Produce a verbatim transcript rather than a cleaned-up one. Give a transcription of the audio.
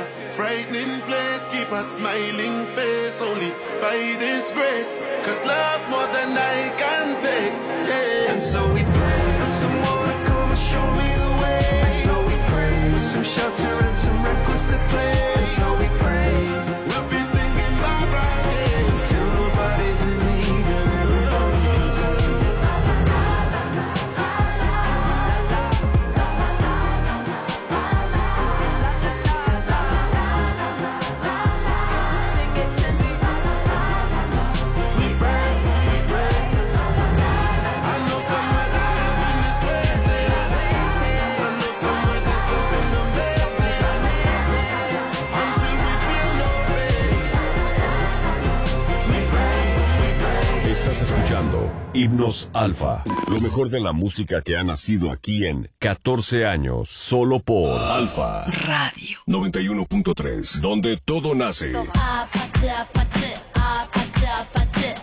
Frightening place, keep a smiling face. Only by this grace, cause love more than I can pay. Yeah. And so we pray for someone to come and show me the way. And so we pray for some shelter and some records to play. And so we pray we'll be singing bye bye yeah, until nobody's in need anymore. Estás escuchando Himnos Alfa, lo mejor de la música que ha nacido aquí en catorce años, solo por Alfa Radio noventa y uno punto tres, donde todo nace. Apache, apache, apache, apache.